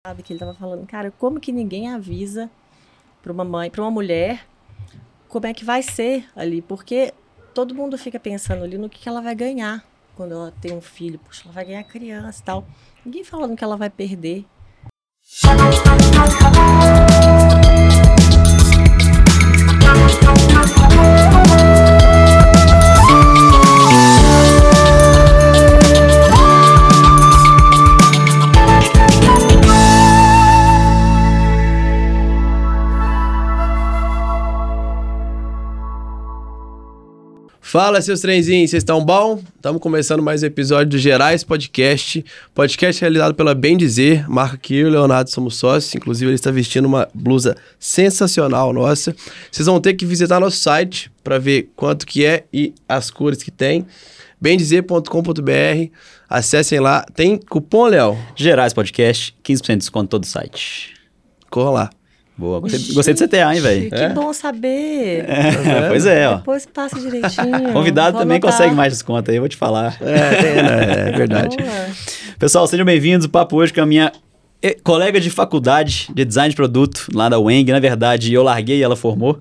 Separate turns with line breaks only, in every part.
Sabe, que ele tava falando, cara, como que ninguém avisa para uma mãe, para uma mulher, como é que vai ser ali? Porque todo mundo fica pensando ali no que ela vai ganhar quando ela tem um filho. Puxa, ela vai ganhar criança e tal. Ninguém falando que ela vai perder.
Fala, seus trenzinhos, vocês estão bom? Estamos começando mais um episódio do Gerais Podcast. Podcast realizado pela Bem Dizer, marca que eu e o Leonardo somos sócios. Inclusive, ele está vestindo uma blusa sensacional nossa. Vocês vão ter que visitar nosso site para ver quanto que é e as cores que tem. bemdizer.com.br. Acessem lá. Tem cupom, Léo?
Gerais Podcast, 15% de desconto em todo o site.
Corra lá.
Boa, gostei do CTA, hein, velho?
Que bom saber.
Pois é, ó.
Depois passa direitinho.
Convidado
Vou
também
anotar.
consegue mais desconto aí, eu vou te falar.
É verdade.
Boa.
Pessoal, sejam bem-vindos. O papo hoje com a minha colega de faculdade de design de produto lá da UENG. Na verdade, eu larguei e ela formou.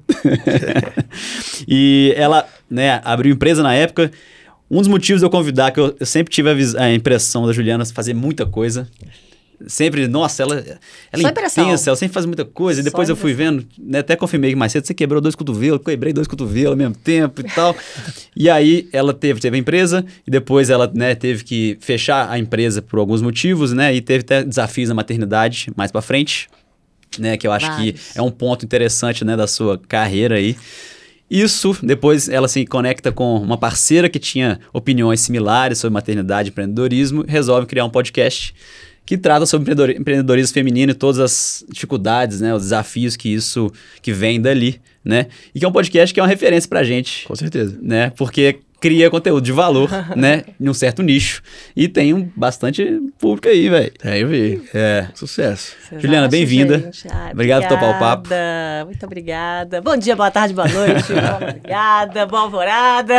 E ela, né, abriu empresa na época. Um dos motivos de eu convidar, que eu sempre tive a impressão da Juliana fazer muita coisa. Sempre, nossa, ela é intensa, ela sempre faz muita coisa. E depois eu fui vendo, né, até confirmei que mais cedo, você quebrou 2 cotovelos, quebrei 2 cotovelos ao mesmo tempo e tal. E aí ela teve a empresa e depois ela, né, teve que fechar a empresa por alguns motivos, né? E teve até desafios na maternidade mais pra frente, né? Que eu acho que é um ponto interessante, né, da sua carreira aí. Isso, depois ela se conecta com uma parceira que tinha opiniões similares sobre maternidade e empreendedorismo, resolve criar um podcast que trata sobre empreendedorismo feminino e todas as dificuldades, né, os desafios que vem dali, né? E que é um podcast que é uma referência pra gente.
Com certeza.
Né? Porque cria conteúdo de valor, né, em um certo nicho. E tem bastante público aí, velho.
Eu vi.
É.
Sucesso.
Vocês
Juliana,
acham,
bem-vinda.
gente? Ai,
Obrigado por topar o papo.
Muito obrigada. Bom dia, boa tarde, boa noite. Boa madrugada, boa alvorada.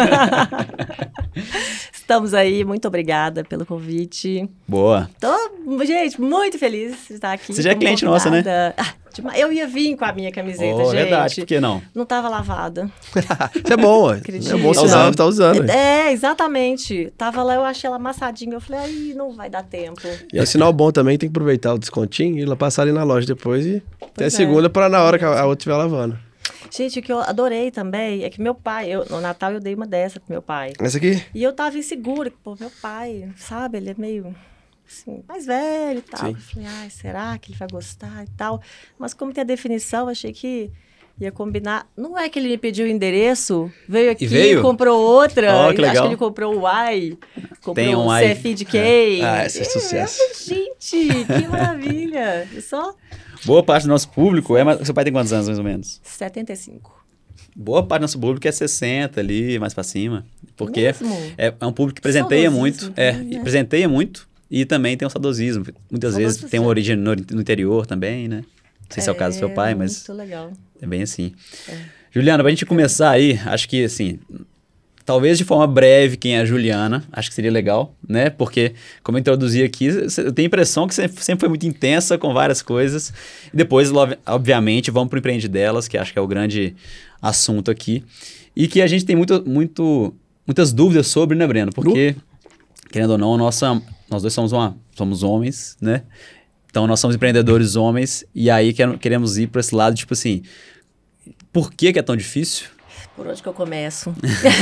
Estamos aí, muito obrigada pelo convite.
Boa.
Tô, gente, muito feliz de estar aqui.
Você já é
como
cliente nossa, né?
Eu ia vir com a minha camiseta, gente.
Verdade, por que não?
Não estava lavada.
Isso é bom, ué.
Acredita?
É um bom sinal, tá usando.
Exatamente. Tava lá, eu achei ela amassadinha. Eu falei, aí não vai dar tempo.
E é um sinal bom também, tem que aproveitar o descontinho e passar ali na loja depois e ter a
Pois é.
segunda para na hora que a outra estiver lavando.
Gente, o que eu adorei também é que meu pai, no Natal eu dei uma dessa pro meu pai.
Essa aqui?
E eu tava insegura, pô, meu pai, sabe, ele é meio, assim, mais velho e tal.
Sim.
Eu falei, ai, será que ele vai gostar e tal? Mas como tem a definição, achei que ia combinar. Não é que ele me pediu o endereço, veio aqui e comprou outra.
Oh, que legal.
Acho que ele comprou o Y, comprou
Tem um
o
Y.
CFI de K.
Ah, esse é sucesso.
Gente, que maravilha. Só
Boa parte do nosso público seu pai tem quantos anos, mais ou menos?
75.
Boa parte do nosso público é 60 ali, mais pra cima. Porque
Mesmo?
é um público que presenteia muito.
Saudosismo, né?
Presenteia muito e também tem um saudosismo. Muitas vezes tem uma origem no interior também, né? Não sei se é o caso do seu pai, mas
Muito legal.
é bem assim. Juliana, pra gente começar aí, acho que assim, talvez de forma breve quem é a Juliana, acho que seria legal, né? Porque, como eu introduzi aqui, eu tenho a impressão que você sempre foi muito intensa com várias coisas. E depois, obviamente, vamos pro Empreende Delas, que acho que é o grande assunto aqui. E que a gente tem muitas dúvidas sobre, né, Breno? Porque, querendo ou não, nós dois somos homens, né? Então, nós somos empreendedores homens. E aí, queremos ir para esse lado, tipo assim, por que é tão difícil?
Por onde que eu começo?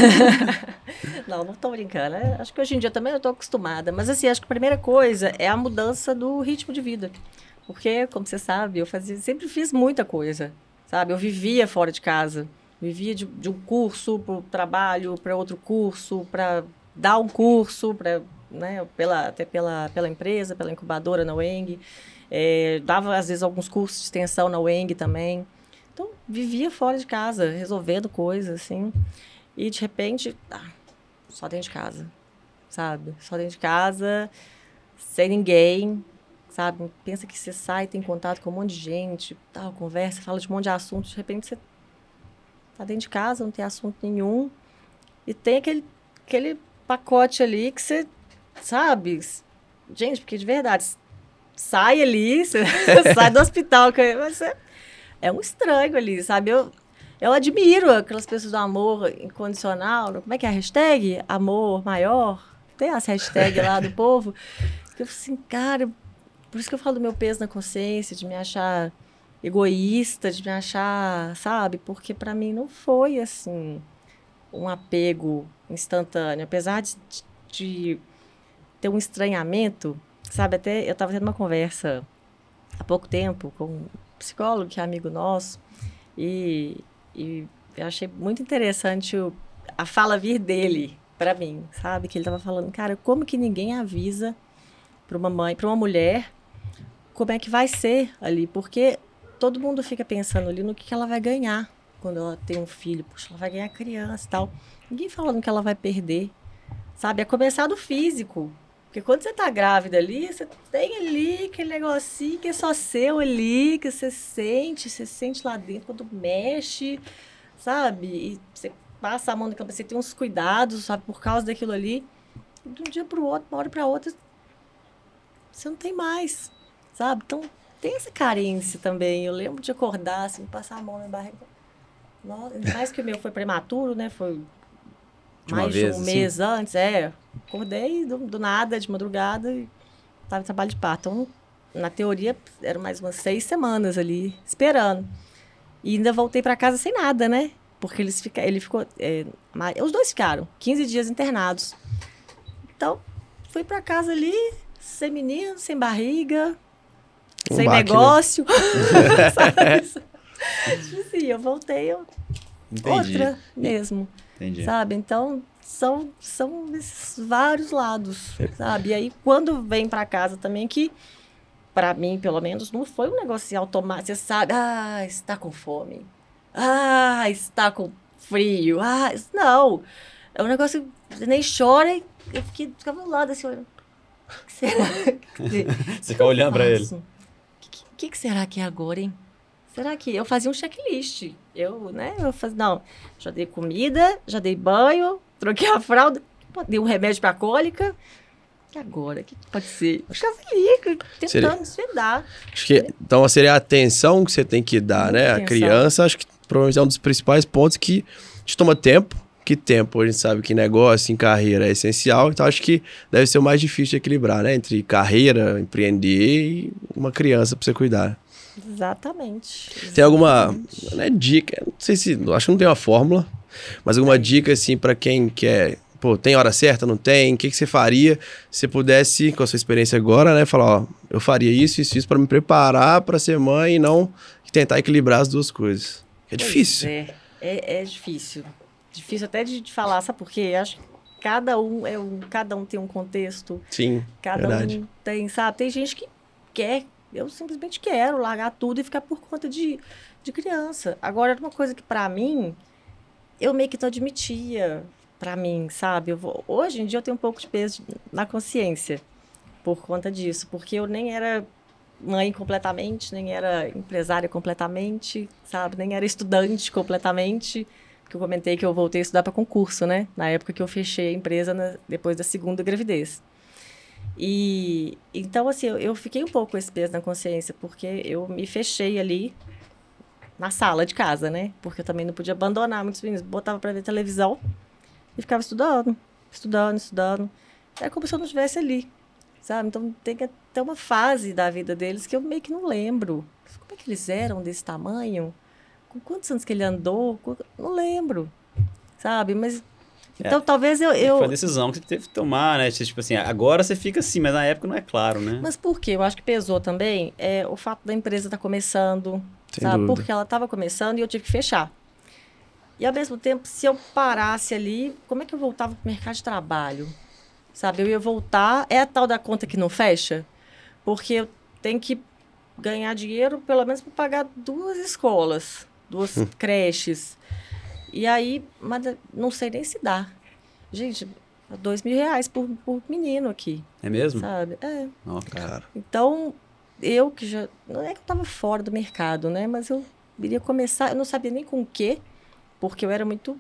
Não tô brincando. Acho que hoje em dia também eu tô acostumada. Mas assim, acho que a primeira coisa é a mudança do ritmo de vida. Porque, como você sabe, sempre fiz muita coisa, sabe? Eu vivia fora de casa. Vivia de um curso para o trabalho, para outro curso, para dar um curso, né, até pela empresa, pela incubadora na UENG. Dava, às vezes, alguns cursos de extensão na UENG também. Então, vivia fora de casa, resolvendo coisas, assim. E, de repente, só dentro de casa, sabe? Só dentro de casa, sem ninguém, sabe? Pensa que você sai, tem contato com um monte de gente, tal, conversa, fala de um monte de assuntos. De repente, você tá dentro de casa, não tem assunto nenhum. E tem aquele pacote ali que você, sabe? Gente, porque de verdade, sai ali, você sai do hospital, mas é um estranho ali, sabe? Eu admiro aquelas pessoas do amor incondicional. Como é que é a hashtag? Amor maior. Tem as hashtags lá do povo. Que eu falo assim, cara, por isso que eu falo do meu peso na consciência, de me achar egoísta, de me achar, sabe? Porque para mim não foi, assim, um apego instantâneo. Apesar de ter um estranhamento, sabe? Até eu estava tendo uma conversa há pouco tempo com um psicólogo que é amigo nosso e eu achei muito interessante a fala vir dele para mim, sabe? Que ele estava falando, cara, como que ninguém avisa para uma mãe, para uma mulher, como é que vai ser ali? Porque todo mundo fica pensando ali no que ela vai ganhar quando ela tem um filho. Puxa, ela vai ganhar criança e tal. Ninguém fala no que ela vai perder, sabe? É começar do físico. Porque quando você tá grávida ali, você tem ali aquele negocinho que é só seu ali, que você sente lá dentro quando mexe, sabe? E você passa a mão na cabeça, você tem uns cuidados, sabe? Por causa daquilo ali. E de um dia pro outro, uma hora pra outra, você não tem mais, sabe? Então, tem essa carência também. Eu lembro de acordar, assim, passar a mão na barriga. Nossa, mais que o meu foi prematuro, né? Foi mais de um mês antes, acordei do nada, de madrugada, e estava em trabalho de parto. Então, na teoria, eram mais umas 6 semanas ali, esperando. E ainda voltei para casa sem nada, né? Porque ele ficou... os dois ficaram 15 dias internados. Então, fui para casa ali, sem menino, sem barriga, sem negócio. Né? Sabe isso? Tipo assim, eu voltei outra mesmo.
Entendi.
Sabe? Então, são esses vários lados, sabe? E aí, quando vem para casa também, que, para mim, pelo menos, não foi um negócio automático. Você sabe, está com fome. Está com frio. Não. É um negócio que você nem chora e eu ficava do lado assim, olhando. O que será?
Você fica olhando para ele.
O que será que é agora, hein? Será que... Eu fazia um checklist. Não, já dei comida, já dei banho, troquei a fralda, dei um remédio para cólica. E agora? O que pode ser? Eu ficava ali, tentando desvendar.
Acho que, então, seria a atenção que você tem que dar, né? A criança, acho que provavelmente é um dos principais pontos que te toma tempo. Que tempo, a gente sabe que negócio em carreira é essencial. Então, acho que deve ser o mais difícil de equilibrar, né? Entre carreira, empreender e uma criança para você cuidar.
Exatamente.
Tem alguma dica? Não sei se... Acho que não tem uma fórmula, mas alguma dica, assim, para quem quer... Pô, tem hora certa, não tem? O que você faria se você com a sua experiência agora, né? Falar, eu faria isso para me preparar para ser mãe e não tentar equilibrar as duas coisas. É difícil.
É difícil. Difícil até de falar, sabe por quê? Acho que cada um tem um contexto.
Sim, verdade.
Um tem, sabe? Tem gente que quer... Eu simplesmente quero largar tudo e ficar por conta de criança. Agora, uma coisa que, para mim, eu meio que não admitia, para mim, sabe? Hoje em dia, eu tenho um pouco de peso na consciência por conta disso. Porque eu nem era mãe completamente, nem era empresária completamente, sabe? Nem era estudante completamente. Porque eu comentei que eu voltei a estudar para concurso, né? Na época que eu fechei a empresa depois da segunda gravidez. E então, assim, eu fiquei um pouco com esse peso na consciência, porque eu me fechei ali na sala de casa, né? Porque eu também não podia abandonar muitos meninos. Botava para ver televisão e ficava estudando. É como se eu não estivesse ali, sabe? Então, tem até uma fase da vida deles que eu meio que não lembro. Como é que eles eram desse tamanho? Com quantos anos que ele andou? Não lembro, sabe? Mas... Então, talvez eu...
Foi a decisão que você teve que tomar, né? Tipo assim, agora você fica assim, mas na época não é claro, né?
Mas por quê? Eu acho que pesou também o fato da empresa estar começando,
Sem
sabe?
dúvida.
Porque ela estava começando e eu tive que fechar. E, ao mesmo tempo, se eu parasse ali, como é que eu voltava para o mercado de trabalho? Sabe? Eu ia voltar... É a tal da conta que não fecha? Porque eu tenho que ganhar dinheiro, pelo menos, para pagar 2 escolas, 2 creches. E aí, mas não sei nem se dá. Gente, R$2.000 por menino aqui.
É mesmo?
Sabe?
Ó, cara.
Então, eu que já... Não é que eu estava fora do mercado, né? Mas eu iria começar... Eu não sabia nem com o quê, porque eu era muito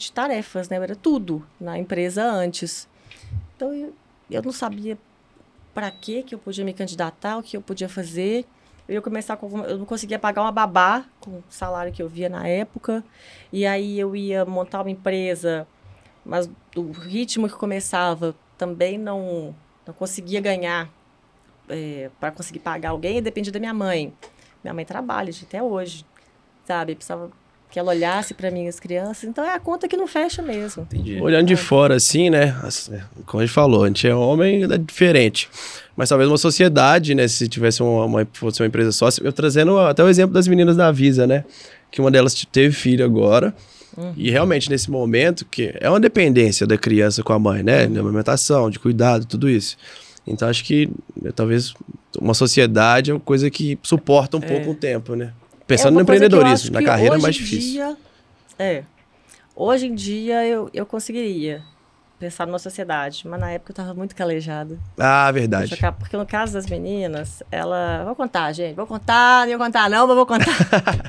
multitarefas, né? Eu era tudo na empresa antes. Então, eu não sabia para que eu podia me candidatar, o que eu podia fazer. Eu ia começar eu não conseguia pagar uma babá com o salário que eu via na época. E aí eu ia montar uma empresa, mas do ritmo que começava também não conseguia ganhar para conseguir pagar alguém, e dependia da minha mãe. Minha mãe trabalha até hoje, sabe? Precisava que ela olhasse para mim, as crianças. Então, é a conta que não fecha mesmo.
Entendi. Olhando de fora, assim, né? Como a gente falou, a gente é homem, é diferente. Mas talvez uma sociedade, né? Se tivesse fosse uma empresa sócia... Eu trazendo até o exemplo das meninas da Visa, né? Que uma delas teve filho agora. E realmente, nesse momento, que é uma dependência da criança com a mãe, né? De amamentação, de cuidado, tudo isso. Então, acho que talvez uma sociedade é uma coisa que suporta um pouco o tempo, né? Pensando no empreendedorismo, na carreira é mais difícil.
Hoje em dia eu conseguiria pensar numa sociedade, mas na época eu estava muito calejada.
Ah, verdade.
Porque no caso das meninas, vou contar, gente, vou contar, não ia contar não, mas vou contar.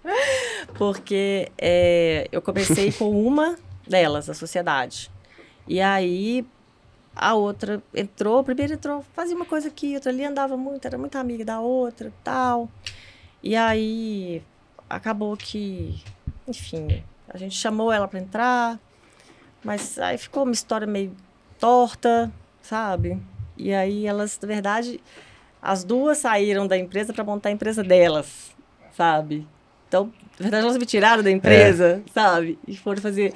Porque eu comecei com uma delas, a sociedade. E aí a outra entrou, primeiro entrou, fazia uma coisa aqui, outra ali, andava muito, era muito amiga da outra e tal. E aí acabou que, enfim, a gente chamou ela para entrar, mas aí ficou uma história meio torta, sabe? E aí elas, na verdade, as duas saíram da empresa para montar a empresa delas, sabe? Então, na verdade, elas me tiraram da empresa, sabe? E foram fazer...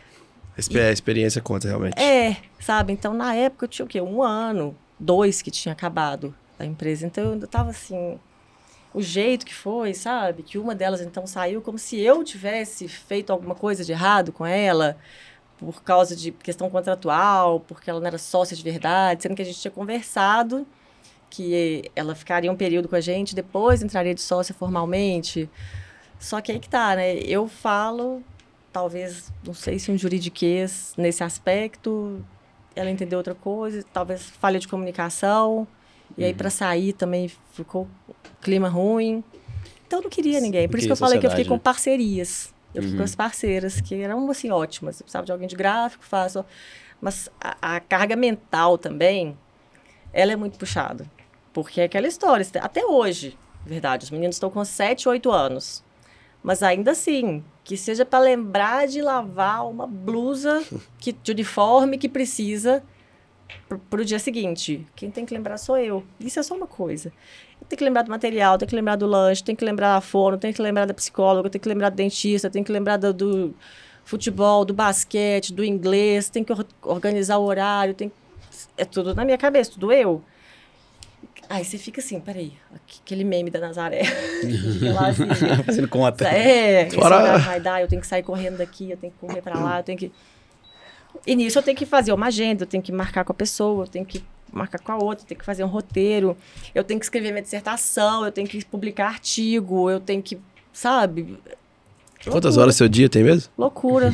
A experiência conta, realmente.
Sabe? Então, na época, eu tinha o quê? 1 ano, 2 que tinha acabado a empresa. Então, eu ainda estava assim... O jeito que foi, sabe? Que uma delas, então, saiu como se eu tivesse feito alguma coisa de errado com ela, por causa de questão contratual, porque ela não era sócia de verdade, sendo que a gente tinha conversado que ela ficaria um período com a gente, depois entraria de sócia formalmente. Só que aí que tá, né? Eu falo, talvez, não sei se um juridiquês nesse aspecto, ela entendeu outra coisa, talvez falha de comunicação, e aí para sair também ficou clima ruim. Então eu não queria ninguém, por isso que eu falei que eu fiquei com parcerias. Eu fiquei com as parceiras, que eram, assim, ótimas. Eu precisava de alguém de gráfico, faço... Mas a carga mental também, ela é muito puxada. Porque é aquela história, até hoje, verdade, os meninos estão com 7, 8 anos. Mas ainda assim, que seja para lembrar de lavar uma blusa de uniforme que precisa para o dia seguinte. Quem tem que lembrar sou eu. Isso é só uma coisa. Eu tenho que lembrar do material, tenho que lembrar do lanche, tenho que lembrar da fono, tenho que lembrar da psicóloga, tenho que lembrar do dentista, tenho que lembrar do futebol, do basquete, do inglês, tenho que organizar o horário, é tudo na minha cabeça, tudo eu. Aí você fica assim, peraí, aquele meme da Nazaré. Lá, assim,
fazendo conta.
Esse horário vai dar, eu tenho que sair correndo daqui, eu tenho que correr pra lá, eu tenho que... E nisso eu tenho que fazer uma agenda, eu tenho que marcar com a pessoa, eu tenho que marcar com a outra, eu tenho que fazer um roteiro, eu tenho que escrever minha dissertação, eu tenho que publicar artigo, eu tenho que, sabe...
Quantas horas seu dia tem mesmo?
Loucura.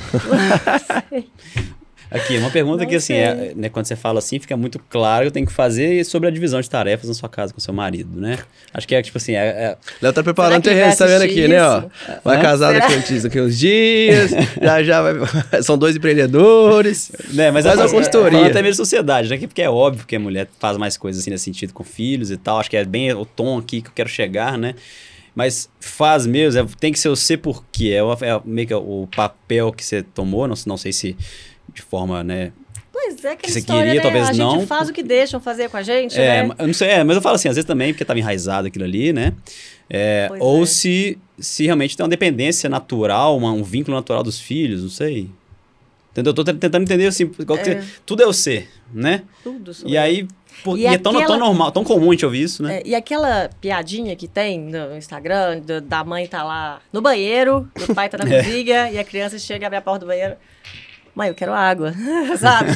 Aqui, uma pergunta não que, assim, né, quando você fala assim, fica muito claro que eu tenho que fazer sobre a divisão de tarefas na sua casa com seu marido, né? Acho que é, tipo assim...
Léo tá preparando terreno, tá vendo aqui, isso? Né, ó? Vai casar daqui uns dias, já vai... São 2 empreendedores,
né? Mas
faz uma consultoria.
Até mesmo sociedade, né? Porque é óbvio que a mulher faz mais coisas assim nesse sentido com filhos e tal. Acho que é bem o tom aqui que eu quero chegar, né? Mas faz mesmo, tem que ser o ser por quê. É meio que o papel que você tomou, não sei se... de forma, né?
Pois é, que
você
história,
queria,
né?
talvez não.
A gente faz o que deixam fazer com a gente, né?
Eu não sei, mas eu falo assim, às vezes também, porque estava enraizado aquilo ali, né? Ou se realmente tem uma dependência natural, um vínculo natural dos filhos, não sei. Entendeu? Eu tô tentando entender, assim, tudo é o ser, né?
Tudo sou
E aí, é tão normal, tão comum a gente ouvir isso, né?
E aquela piadinha que tem no Instagram, da mãe tá lá no banheiro, o pai tá na cozinha, e a criança chega, abre a porta do banheiro... Mãe, eu quero água, sabe?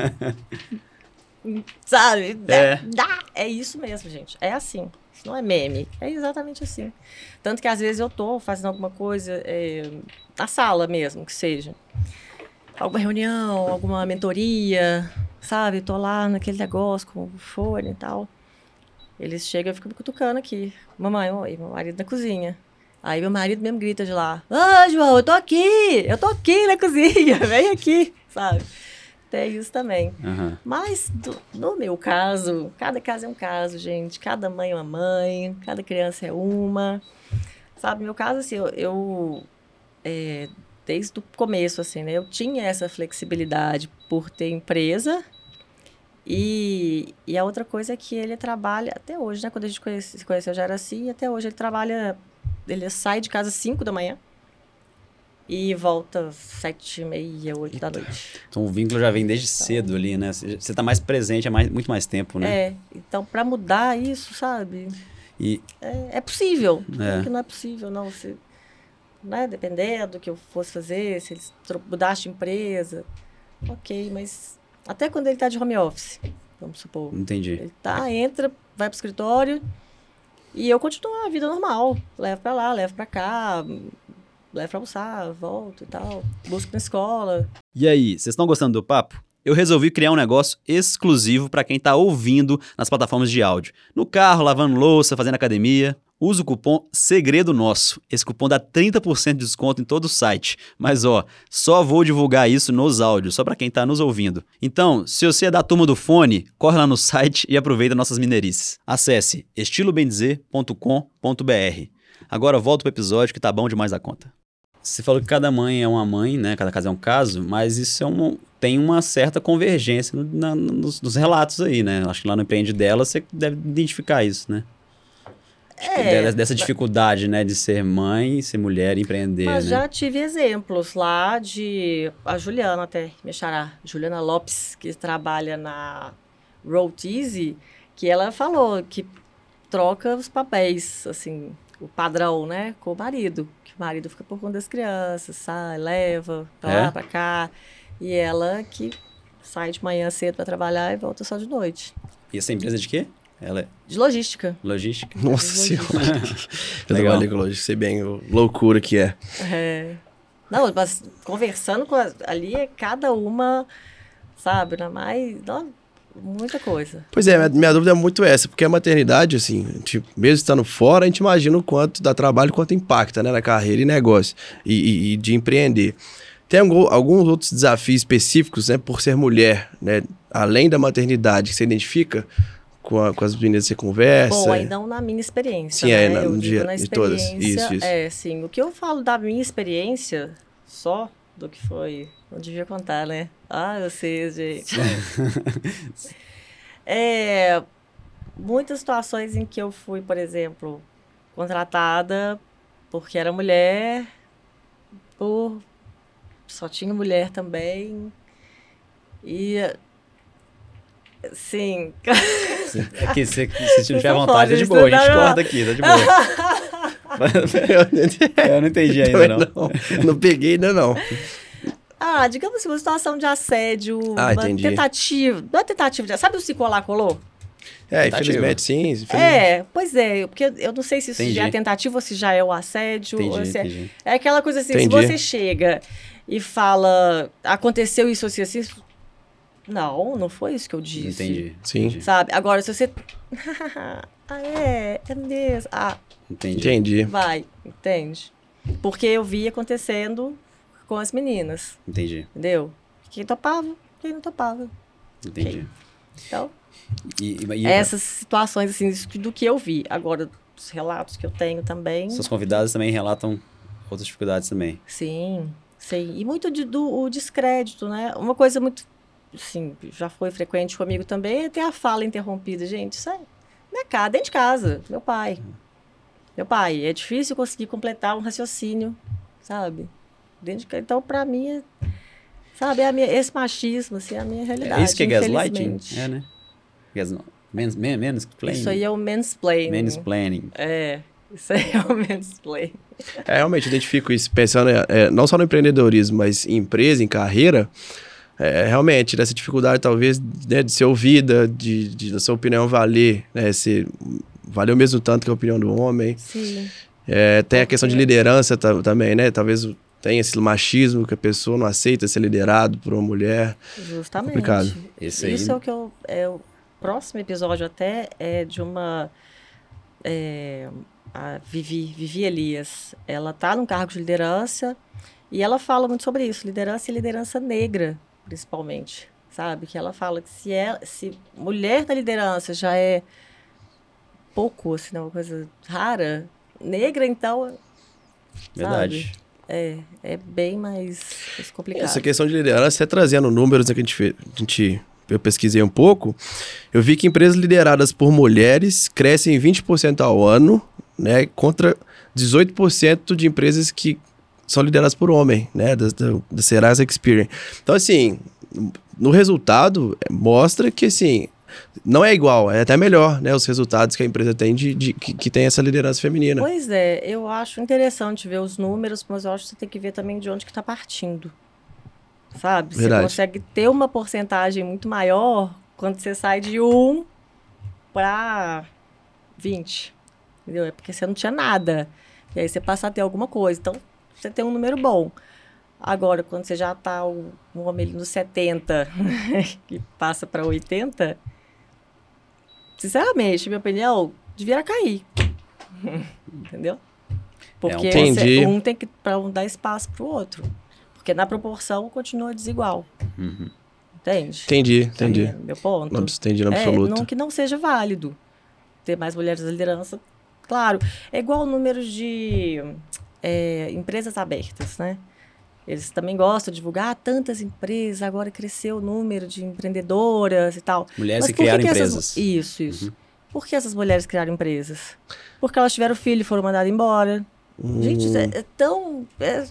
Sabe? É isso mesmo, gente. É assim. Isso não é meme. É exatamente assim. Tanto que, às vezes, eu tô fazendo alguma coisa na sala mesmo, que seja. Alguma reunião, alguma mentoria, sabe? Tô lá naquele negócio com o fone e tal. Eles chegam e ficam me cutucando aqui. Mamãe, oi, meu marido na cozinha. Aí meu marido mesmo grita de lá, João, eu tô aqui na cozinha, vem aqui, sabe? Tem isso também. Mas, no meu caso, cada caso é um caso, gente. Cada mãe é uma mãe, cada criança é uma. Sabe, no meu caso, assim, desde o começo, assim, né? Eu tinha essa flexibilidade por ter empresa. E a outra coisa é que ele trabalha, até hoje, né? Quando a gente se conheceu já era assim, até hoje ele trabalha, ele sai de casa às 5 da manhã. E volta 7h30, 8 da noite.
Então, o vínculo já vem desde cedo ali, né? Você está mais presente há muito mais tempo, né?
Então, para mudar isso, sabe? É possível. Não é que não é possível, não. Se, né? Dependendo do que eu fosse fazer, se ele mudasse de empresa, ok, mas até quando ele está de home office, vamos supor.
Entendi.
Ele entra, vai para o escritório e eu continuo a vida normal. Levo para lá, levo para cá... Levo pra almoçar, volto e tal. Busco na escola.
E aí, vocês estão gostando do papo? Eu resolvi criar um negócio exclusivo para quem tá ouvindo nas plataformas de áudio. No carro, lavando louça, fazendo academia. Usa o cupom Segredo Nosso. Esse cupom dá 30% de desconto em todo o site. Mas só vou divulgar isso nos áudios, só para quem tá nos ouvindo. Então, se você é da turma do fone, corre lá no site e aproveita nossas mineirices. Acesse estilobendizer.com.br. Agora volta pro episódio que tá bom demais da conta. Você falou que cada mãe é uma mãe, né? Cada caso é um caso, mas isso tem uma certa convergência nos relatos aí, né? Acho que lá no Empreende Dela você deve identificar isso, né? Dessa dificuldade, né? De ser mãe, ser mulher e empreender,
mas
né?
já tive exemplos lá a Juliana até, minha xará, Juliana Lopes, que trabalha na Road Easy, que ela falou que troca os papéis, assim, o padrão, né? Com o marido. O marido fica por conta das crianças, sai, leva pra lá, pra cá. E ela que sai de manhã cedo para trabalhar e volta só de noite.
E essa empresa de quê? Ela é...
De logística.
Logística?
Nossa Senhora. Eu trabalhei com logística, sei bem loucura que é.
Não, mas conversando ali é cada uma, sabe, muita coisa.
Pois é, minha dúvida é muito essa, porque a maternidade, assim, mesmo estando fora, a gente imagina o quanto dá trabalho, quanto impacta, né, na carreira e negócio, e de empreender. Tem alguns outros desafios específicos, né, por ser mulher, né, além da maternidade, que você identifica com as meninas que você conversa?
Bom, aí não na minha experiência,
sim,
né?
Eu digo na experiência. De todas. Isso.
Sim. O que eu falo da minha experiência, só do que foi... Não devia contar, né? Vocês, gente. Muitas situações em que eu fui, por exemplo, contratada porque era mulher, só tinha mulher também. E, sim...
Aqui, se tiver vontade, é de boa. A gente corta aqui, tá de boa. Eu não entendi ainda,
não peguei ainda, não.
Digamos assim, uma situação de assédio,
entendi.
Tentativa. Não é tentativa, sabe o se colar, colou?
Infelizmente, sim.
Pois é, porque eu não sei se isso já é tentativa ou se já é o assédio.
Entendi.
É aquela coisa assim, se você chega e fala, aconteceu isso assim, assim, não foi isso que eu disse.
Entendi.
Sim.
Sabe? Agora, se você... é mesmo.
Entendi.
Vai, entende? Porque eu vi acontecendo com as meninas.
Entendi.
Entendeu? Quem topava, quem não topava.
Entendi.
Okay. Então,
e
essas situações, assim, do que eu vi. Agora, os relatos que eu tenho também...
Seus convidados também relatam outras dificuldades também.
Sim. E muito do descrédito, né? Uma coisa muito... Sim, já foi frequente comigo também, é ter a fala interrompida. Gente, isso é minha casa, dentro de casa, meu pai. É difícil conseguir completar um raciocínio, sabe? Dentro de casa. Então, pra mim, sabe, esse machismo, assim, é a minha realidade.
É isso que é gaslighting? Né? Mansplaining.
Isso aí é o mansplaining.
Mansplaining.
Isso aí é o mansplaining.
Realmente, identifico isso, pensando não só no empreendedorismo, mas em empresa, em carreira. Realmente, dessa dificuldade, talvez, né, de ser ouvida, da sua opinião valer, né, valer o mesmo tanto que a opinião do homem.
Sim.
Tem a questão de liderança também, né? Talvez tenha esse machismo que a pessoa não aceita ser liderado por uma mulher.
Justamente.
Complicado.
Isso é o que o próximo episódio até é de uma... a Vivi Elias. Ela está num cargo de liderança e ela fala muito sobre isso, liderança e liderança negra, principalmente, sabe? Que ela fala que se mulher na liderança já é pouco, assim, uma coisa rara, negra, então...
Verdade.
Sabe? É bem mais complicado.
Essa questão de liderança, você trazendo números que eu pesquisei um pouco, eu vi que empresas lideradas por mulheres crescem 20% ao ano, né, contra 18% de empresas que são lideradas por homem, né, da Serasa Experian. Então, assim, no resultado, mostra que, assim, não é igual, é até melhor, né, os resultados que a empresa tem que tem essa liderança feminina.
Pois é, eu acho interessante ver os números, mas eu acho que você tem que ver também de onde que está partindo, sabe?
Verdade.
Você consegue ter uma porcentagem muito maior quando você sai de 1 para 20, entendeu? É porque você não tinha nada, e aí você passa a ter alguma coisa, então você tem um número bom. Agora, quando você já está um homem no 70 e passa para 80... Sinceramente, minha opinião, devia cair. Entendeu? Porque um tem que dar espaço para o outro. Porque na proporção continua desigual.
Uhum.
Entende?
Entendi.
É meu ponto.
Não entendi no absoluto.
Que não seja válido ter mais mulheres na liderança. Claro, é igual o número de empresas abertas, né? Eles também gostam de divulgar tantas empresas, agora cresceu o número de empreendedoras e tal.
Mulheres que criaram empresas.
Isso. Uhum. Por que essas mulheres criaram empresas? Porque elas tiveram filho e foram mandadas embora. Gente, é tão...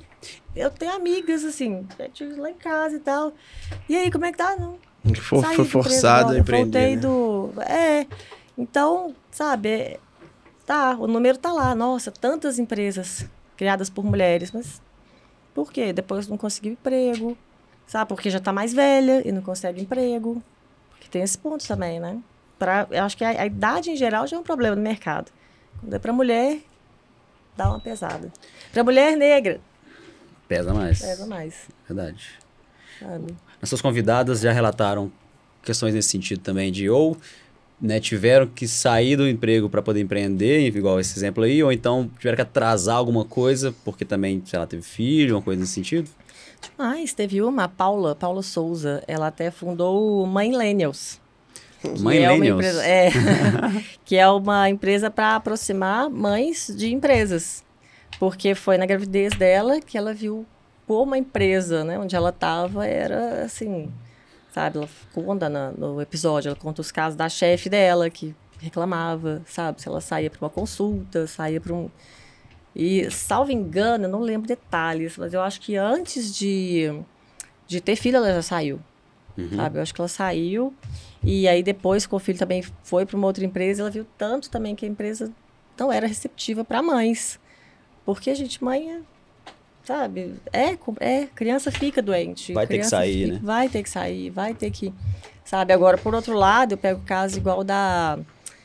eu tenho amigas, assim, lá em casa e tal. E aí, como é que tá? Não.
Foi forçado a empreender,
né? Então, sabe, o número tá lá. Nossa, tantas empresas criadas por mulheres, mas... Por quê? Depois não conseguiu emprego, sabe? Porque já está mais velha e não consegue emprego. Porque tem esse ponto também, né? Eu acho que a idade, em geral, já é um problema no mercado. Quando é para mulher, dá uma pesada. Para mulher negra...
Pesa mais. Verdade.
Sabe?
As suas convidadas já relataram questões nesse sentido também de né, tiveram que sair do emprego para poder empreender, igual esse exemplo aí, ou então tiveram que atrasar alguma coisa porque também, sei lá, teve filho, uma coisa nesse sentido?
Demais. Teve a Paula Souza, ela até fundou o Mãelenials.
Mãelenials?
Que é uma empresa para aproximar mães de empresas. Porque foi na gravidez dela que ela viu como a empresa, né, onde ela estava, era assim... Sabe, ela conta no episódio, ela conta os casos da chefe dela que reclamava, sabe? Se ela saía para uma consulta, saía para um... E, salvo engano, eu não lembro detalhes, mas eu acho que antes de ter filho, ela já saiu, sabe? Eu acho que ela saiu e aí depois, com o filho, também foi para uma outra empresa, ela viu tanto também que a empresa não era receptiva para mães. Porque, gente, mãe sabe? Criança fica doente.
Vai ter que sair, né?
Vai ter que sair, vai ter que... Sabe? Agora, por outro lado, eu pego o caso igual da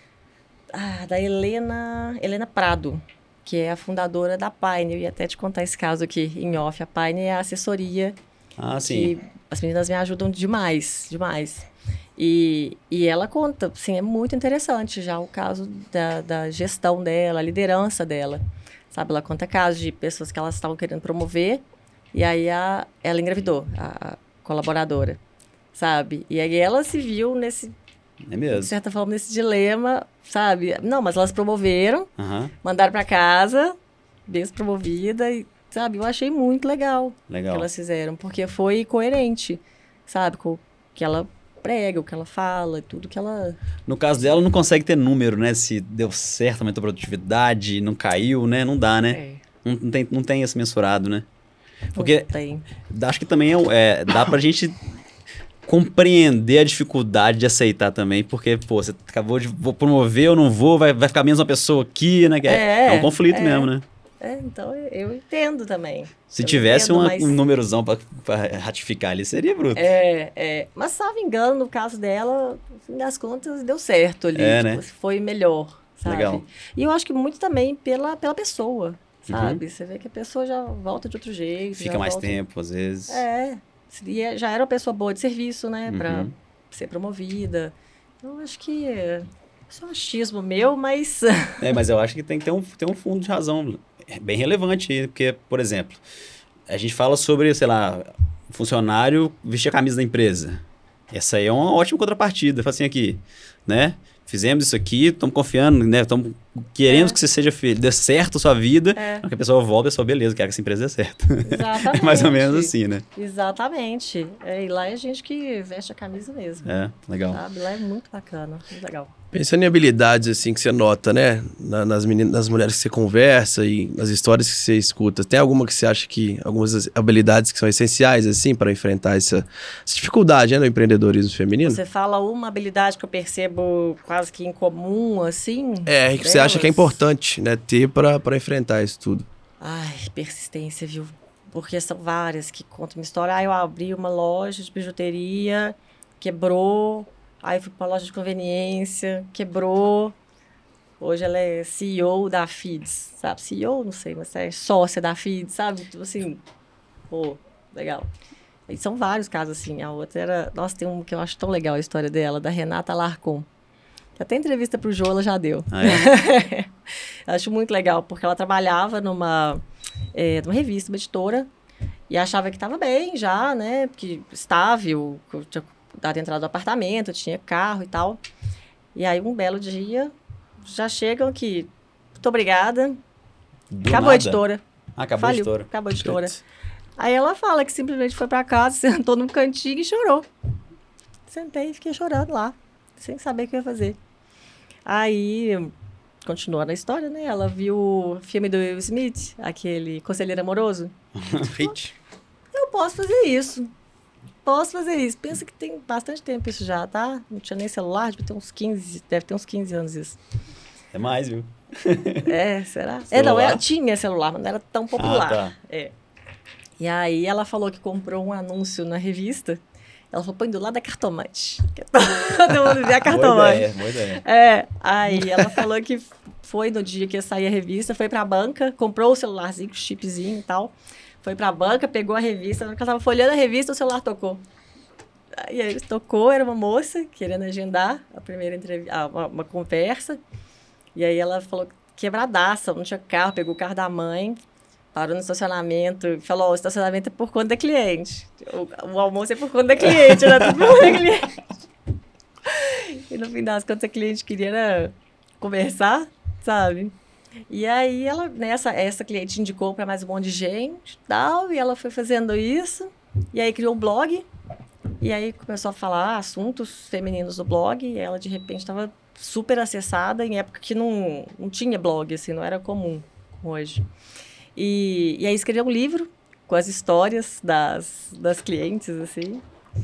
Helena Prado, que é a fundadora da Pine. Eu ia até te contar esse caso aqui em off. A Pine é a assessoria.
Sim.
As meninas me ajudam demais. E ela conta, assim, é muito interessante já o caso da gestão dela, a liderança dela. Sabe, ela conta casos de pessoas que elas estavam querendo promover e aí ela engravidou, a colaboradora, sabe? E aí ela se viu de certa forma, nesse dilema, sabe? Não, mas elas promoveram, mandaram para casa, bem promovida, e, sabe? Eu achei muito legal o que elas fizeram, porque foi coerente, sabe? Com o que ela prega, o que ela fala, tudo que ela...
No caso dela, não consegue ter número, né? Se deu certo, aumentou a produtividade, não caiu, né? Não dá, né? Não tem esse mensurado, né? Porque acho que também dá pra gente compreender a dificuldade de aceitar também, porque, pô, você acabou de... Vou promover ou não vou, vai ficar menos uma pessoa aqui, né? É um conflito mesmo, né?
Então eu entendo também.
Se tivesse um númerozão pra ratificar ali, seria bruto.
Mas, salvo engano, no caso dela, no fim das contas, deu certo ali.
Né?
Foi melhor, sabe?
Legal.
E eu acho que muito também pela pessoa, sabe? Você vê que a pessoa já volta de outro jeito.
Fica mais tempo, às vezes.
E já era uma pessoa boa de serviço, né? Pra ser promovida. Então, acho que é só um achismo meu, mas...
Mas eu acho que tem que ter um fundo de razão bem relevante, porque, por exemplo, a gente fala sobre, sei lá, funcionário vestir a camisa da empresa. Essa aí é uma ótima contrapartida. Fala assim aqui, né? Fizemos isso aqui, estamos confiando, né? Queremos que você dê certo a sua vida. Que a pessoa volta, a pessoa, beleza, quero que essa empresa dê certo.
Exatamente.
É mais ou menos assim, né?
Exatamente. E lá é gente que veste a camisa mesmo.
Legal.
Sabe? Lá é muito bacana, muito legal.
Pensando em habilidades, assim, que você nota, né? Nas mulheres que você conversa e nas histórias que você escuta, tem alguma que você acha que... Algumas habilidades que são essenciais, assim, para enfrentar essa dificuldade, né? No empreendedorismo feminino?
Você fala uma habilidade que eu percebo quase que incomum, assim?
Que você acha que é importante, né? Ter para enfrentar isso tudo.
Ai, persistência, viu? Porque são várias que contam uma história. Eu abri uma loja de bijuteria, quebrou... Aí fui para uma loja de conveniência, quebrou. Hoje ela é CEO da Fides, sabe? CEO, não sei, mas é sócia da Fides, sabe? Tipo assim, legal. E são vários casos, assim. A outra era... Nossa, tem um que eu acho tão legal a história dela, da Renata Alarcon. Até entrevista pro Jô, ela já deu. Acho muito legal, porque ela trabalhava numa revista, uma editora, e achava que estava bem já, né? Porque estável, tinha dado entrada do apartamento, tinha carro e tal. E aí, um belo dia, já chegam aqui. Muito obrigada. Acabou a editora.
Acabou a editora.
Acabou a editora. Aí ela fala que simplesmente foi pra casa, sentou num cantinho e chorou. Sentei e fiquei chorando lá, sem saber o que ia fazer. Aí, continuando a história, né? Ela viu o filme do Will Smith, aquele Conselheiro Amoroso. Eu posso fazer isso. Pensa que tem bastante tempo isso já, tá? Não tinha nem celular, deve ter uns 15 anos isso.
É mais, viu?
Será?
Celular?
Tinha celular, mas não era tão popular.
Tá.
E aí ela falou que comprou um anúncio na revista. Ela falou, põe do lado da Cartomante. Todo mundo vê a Cartomante.
Boa ideia.
Aí ela falou que foi no dia que ia sair a revista, foi pra banca, comprou o celularzinho, o chipzinho e tal. Foi pra banca, pegou a revista. Na hora que ela tava folheando a revista, o celular tocou. E aí tocou, era uma moça querendo agendar a primeira entrevista, uma conversa. E aí ela falou quebradaça, não tinha carro, pegou o carro da mãe, parou no estacionamento e falou, o estacionamento é por conta da cliente. O almoço é por conta da cliente, era tudo por conta da cliente. E no fim das contas, a cliente queria conversar, sabe? E aí, essa cliente indicou para mais um monte de gente tal, e ela foi fazendo isso, e aí criou um blog, e aí começou a falar assuntos femininos no blog, e ela, de repente, estava super acessada, em época que não tinha blog, assim, não era comum hoje. E aí escreveu um livro com as histórias das clientes, assim,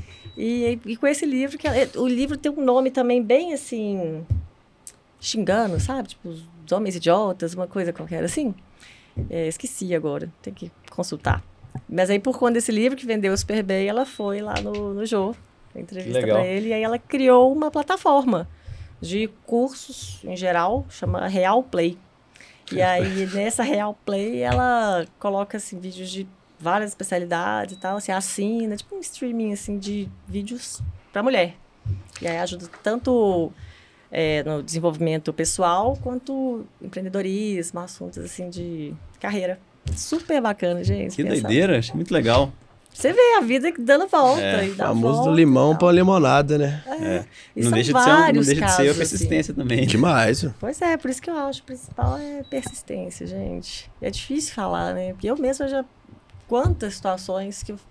e com esse livro, o livro tem um nome também bem, assim, xingando, sabe? Tipo, os homens idiotas, uma coisa qualquer assim. Esqueci agora, tem que consultar. Mas aí, por conta desse livro que vendeu super bem, ela foi lá no Jô, entrevista para ele, e aí ela criou uma plataforma de cursos, em geral, chama Real Play. E aí, nessa Real Play, ela coloca, assim, vídeos de várias especialidades e tal, assim, assina, tipo um streaming, assim, de vídeos para mulher. E aí ajuda tanto no desenvolvimento pessoal quanto empreendedorismo, assuntos, assim, de carreira. Super bacana, gente.
Que doideira, achei muito legal.
Você vê a vida dando volta e dá
famoso
volta.
Do limão para limonada, né?
Não deixa de ser a persistência assim. Também.
Demais.
Pois é, por isso que eu acho que o principal é persistência, gente. É difícil falar, né? Porque eu mesma já... Quantas situações que...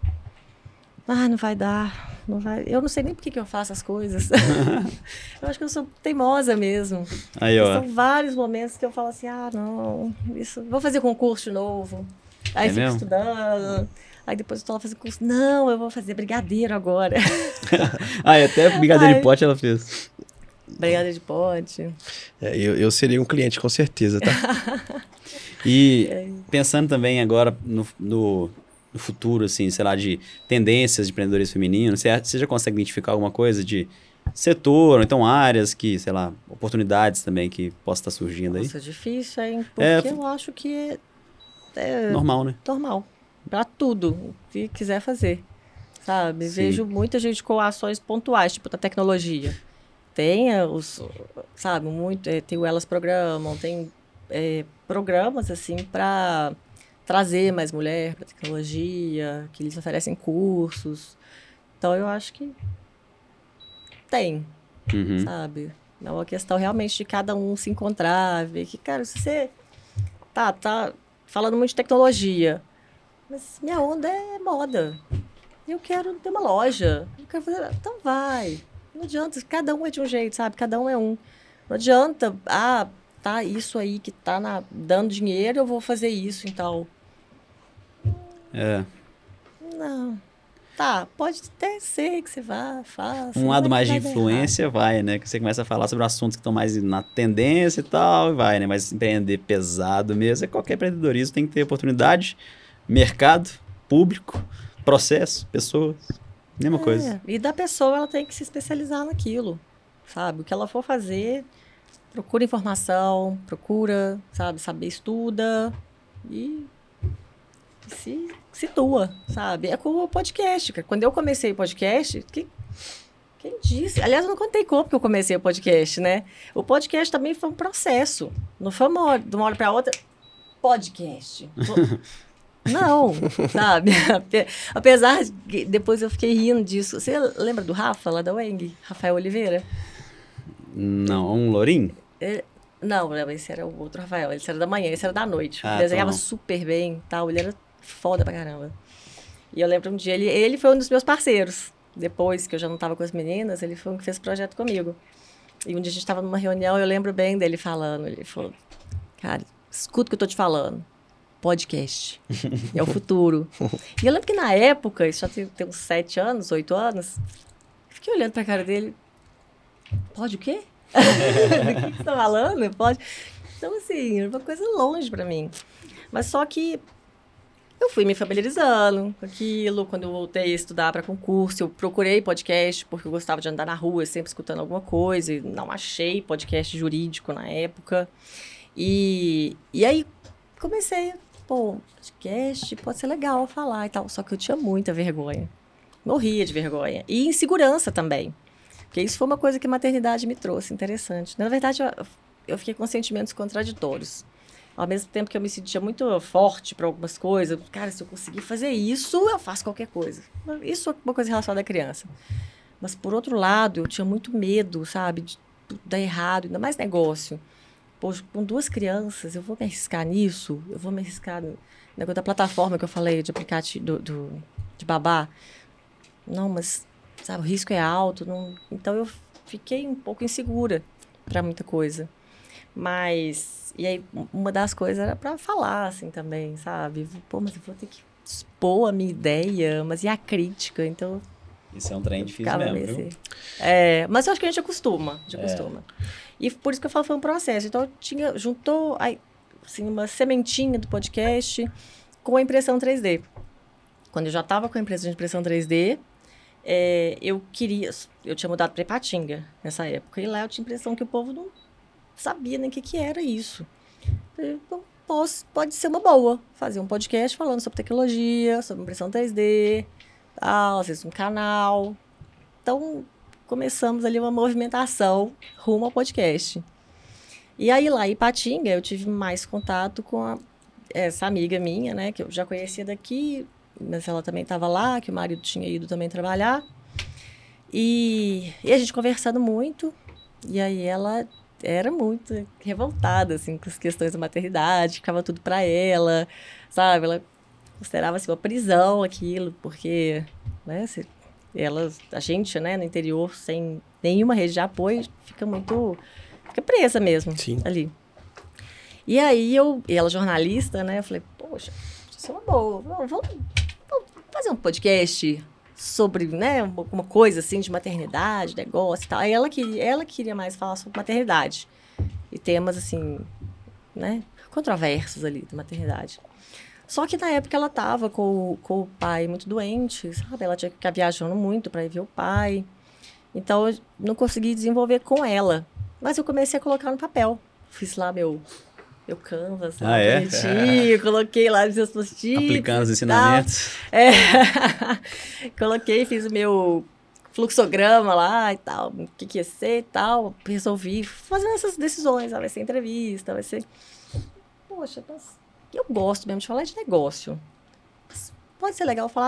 não vai dar. Não vai... Eu não sei nem por que eu faço as coisas. Eu acho que eu sou teimosa mesmo.
Aí, ó.
São vários momentos que eu falo assim, não, isso... Vou fazer concurso de novo. Aí fico estudando... Aí depois eu tô lá fazendo curso. Não, eu vou fazer brigadeiro agora.
Até brigadeiro de pote ela fez.
Brigadeiro de pote.
Eu seria um cliente, com certeza, tá?
E pensando também agora no futuro, assim, sei lá, de tendências de empreendedorismo feminino, você já consegue identificar alguma coisa de setor, ou então áreas que, sei lá, oportunidades também que possa estar surgindo aí?
Nossa, difícil, hein? Porque eu acho que é
normal, né?
Normal. Para tudo o que quiser fazer, sabe? Sim. Vejo muita gente com ações pontuais, tipo da tecnologia. Tem sabe, tem o Elas Programam, tem programas, assim, para trazer mais mulher para tecnologia, que eles oferecem cursos. Então, eu acho que tem, sabe? É uma questão realmente de cada um se encontrar, ver que, cara, se você tá falando muito de tecnologia, mas minha onda é moda. Eu quero ter uma loja. Eu quero fazer... Então vai. Não adianta, cada um é de um jeito, sabe? Cada um é um. Não adianta, tá isso aí que tá dando dinheiro, eu vou fazer isso, então. Não. Tá, pode até ser que você vá, faça.
Um lado mais de influência vai, né? Que você começa a falar sobre assuntos que estão mais na tendência e tal, e vai, né? Mas empreender pesado mesmo, qualquer empreendedorismo tem que ter oportunidade, mercado, público, processo, pessoas, mesma coisa.
E da pessoa, ela tem que se especializar naquilo, sabe? O que ela for fazer, procura informação, sabe? Saber, estuda e se situa, sabe? É como o podcast, cara. Quando eu comecei o podcast, quem disse? Aliás, eu não contei como que eu comecei o podcast, né? O podcast também foi um processo. Não foi de uma hora para outra, podcast. Não, sabe? Apesar de que depois eu fiquei rindo disso. Você lembra do Rafa, lá da Weng? Rafael Oliveira?
Não, um lourinho?
Não, esse era o outro Rafael. Esse era da manhã, esse era da noite. Ele desenhava super bem, tal. Ele era foda pra caramba. E eu lembro um dia, ele foi um dos meus parceiros. Depois que eu já não tava com as meninas, ele foi um que fez o projeto comigo. E um dia a gente tava numa reunião, eu lembro bem dele falando. Ele falou, cara, escuta o que eu tô te falando. Podcast. É o futuro. E eu lembro que na época, isso já tem uns 7 anos, 8 anos, fiquei olhando pra cara dele. Pode o quê? Do que você tá falando? Pode. Então, assim, era uma coisa longe pra mim. Mas só que eu fui me familiarizando com aquilo. Quando eu voltei a estudar para concurso, eu procurei podcast, porque eu gostava de andar na rua, sempre escutando alguma coisa. E não achei podcast jurídico na época. E aí comecei, podcast pode ser legal falar e tal. Só que eu tinha muita vergonha. Morria de vergonha. E insegurança também. Porque isso foi uma coisa que a maternidade me trouxe, interessante. Na verdade, eu fiquei com sentimentos contraditórios. Ao mesmo tempo que eu me sentia muito forte para algumas coisas. Cara, se eu conseguir fazer isso, eu faço qualquer coisa. Isso é uma coisa relacionada à criança. Mas, por outro lado, eu tinha muito medo, sabe? De dar errado, ainda mais negócio. Poxa, com 2 crianças, eu vou me arriscar nisso? Eu vou me arriscar no negócio da plataforma que eu falei, de aplicativo, de babá? Não, mas, sabe, o risco é alto. Não... Então, eu fiquei um pouco insegura para muita coisa. Mas... E aí, uma das coisas era para falar, assim, também, sabe? Mas eu vou ter que expor a minha ideia, mas e a crítica? Então...
Isso é um trem difícil mesmo, viu?
Mas eu acho que a gente acostuma, E por isso que eu falo, foi um processo. Então, juntou assim, uma sementinha do podcast com a impressão 3D. Quando eu já estava com a empresa de impressão 3D, eu tinha mudado para Ipatinga nessa época. E lá eu tinha a impressão que o povo não sabia nem o que era isso. Então, pode ser uma boa fazer um podcast falando sobre tecnologia, sobre impressão 3D, tal, às vezes um canal. Então, começamos ali uma movimentação rumo ao podcast. E aí, lá em Ipatinga, eu tive mais contato com essa amiga minha, né, que eu já conhecia daqui, mas ela também estava lá, que o marido tinha ido também trabalhar. E a gente conversando muito, e aí ela era muito revoltada, assim, com as questões da maternidade, ficava tudo para ela, sabe? Ela considerava, assim, uma prisão aquilo, porque, né, a gente, né, no interior, sem nenhuma rede de apoio, fica presa mesmo. Sim. Ali. E aí, ela jornalista, né, eu falei, poxa, isso é uma boa, vamos fazer um podcast sobre, né, uma coisa assim de maternidade, negócio e tal. Aí ela queria mais falar sobre maternidade e temas assim, né, controversos ali da maternidade. Só que na época ela estava com o pai muito doente, sabe? Ela tinha que ficar viajando muito para ir ver o pai. Então eu não consegui desenvolver com ela. Mas eu comecei a colocar no papel. Fiz lá meu Canvas, bonitinho, coloquei lá os meus post-its.
Aplicando os ensinamentos.
Coloquei, fiz o meu fluxograma lá e tal, o que ia ser e tal. Resolvi fazer essas decisões, vai ser entrevista, vai ser... Poxa, mas eu gosto mesmo de falar de negócio. Mas pode ser legal falar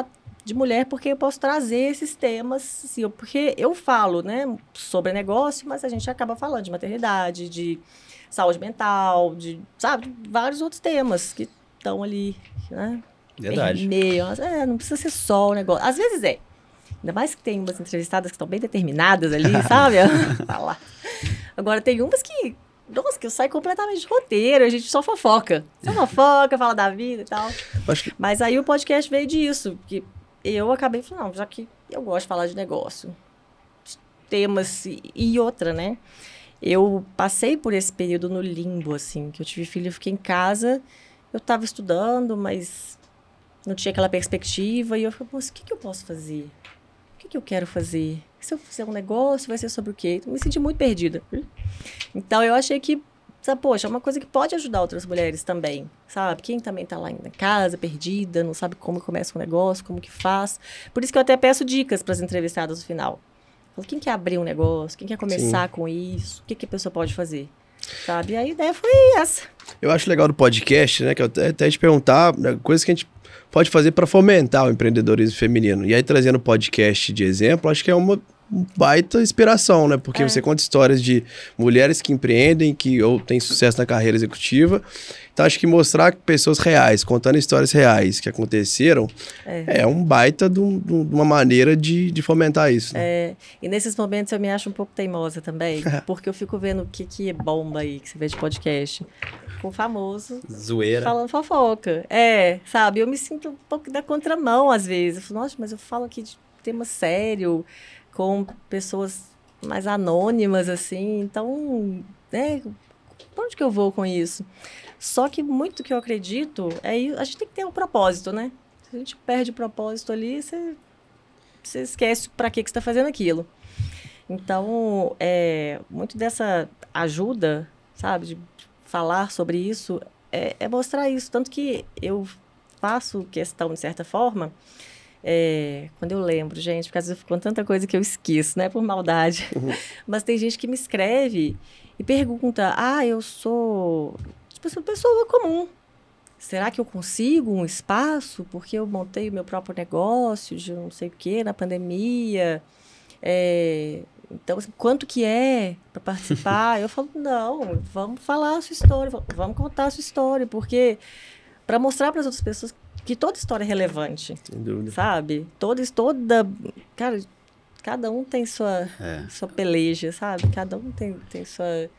de mulher, porque eu posso trazer esses temas, assim, porque eu falo, né, sobre negócio, mas a gente acaba falando de maternidade, de saúde mental, de, sabe, vários outros temas que estão ali, né?
Verdade.
Meio, não precisa ser só o negócio. Às vezes é. Ainda mais que tem umas entrevistadas que estão bem determinadas ali, sabe? Falar. Agora, tem umas que... Nossa, que eu saio completamente de roteiro, a gente só fofoca. Fala da vida e tal. Mas aí o podcast veio disso, que eu acabei falando, não, já que eu gosto de falar de negócio, de temas e outra, né? Eu passei por esse período no limbo, assim, que eu tive filho, eu fiquei em casa, eu estava estudando, mas não tinha aquela perspectiva, e eu falei, moça, o que eu posso fazer? O que eu quero fazer? Se eu fizer um negócio, vai ser sobre o quê? Eu me senti muito perdida. Então, eu achei que, poxa, é uma coisa que pode ajudar outras mulheres também, sabe? Quem também está lá em casa, perdida, não sabe como começa um negócio, como que faz. Por isso que eu até peço dicas para as entrevistadas no final. Quem quer abrir um negócio? Quem quer começar com isso? O que a pessoa pode fazer? Sabe? E a ideia foi essa.
Eu acho legal do podcast, né? Que eu até te perguntar, né, coisas que a gente pode fazer para fomentar o empreendedorismo feminino. E aí, trazendo o podcast de exemplo, acho que é uma baita inspiração, né? Porque você conta histórias de mulheres que empreendem, ou têm sucesso na carreira executiva. Então, acho que mostrar pessoas reais, contando histórias reais que aconteceram, é um baita de uma maneira de fomentar isso. Né?
E nesses momentos eu me acho um pouco teimosa também, porque eu fico vendo o que é bomba aí, que você vê de podcast. Com o famoso...
Zoeira.
Falando fofoca. Sabe? Eu me sinto um pouco da contramão, às vezes. Eu falo, nossa, mas eu falo aqui de tema sério, com pessoas mais anônimas, assim. Então, pra onde que eu vou com isso? Só que muito que eu acredito, a gente tem que ter um propósito, né? Se a gente perde o propósito ali, você esquece para que você está fazendo aquilo. Então, muito dessa ajuda, sabe, de falar sobre isso, é mostrar isso. Tanto que eu faço questão, de certa forma, quando eu lembro, gente, porque às vezes eu fico com tanta coisa que eu esqueço, né, por maldade. Mas tem gente que me escreve e pergunta, eu sou, tipo, uma pessoa comum. Será que eu consigo um espaço? Porque eu montei o meu próprio negócio de não sei o quê na pandemia. Então, assim, quanto que é para participar? Eu falo, não, vamos falar a sua história, vamos contar a sua história, porque para mostrar para as outras pessoas que toda história é relevante.
Sem dúvida.
Sabe? Cara, cada um tem sua peleja, sabe? Cada um tem sua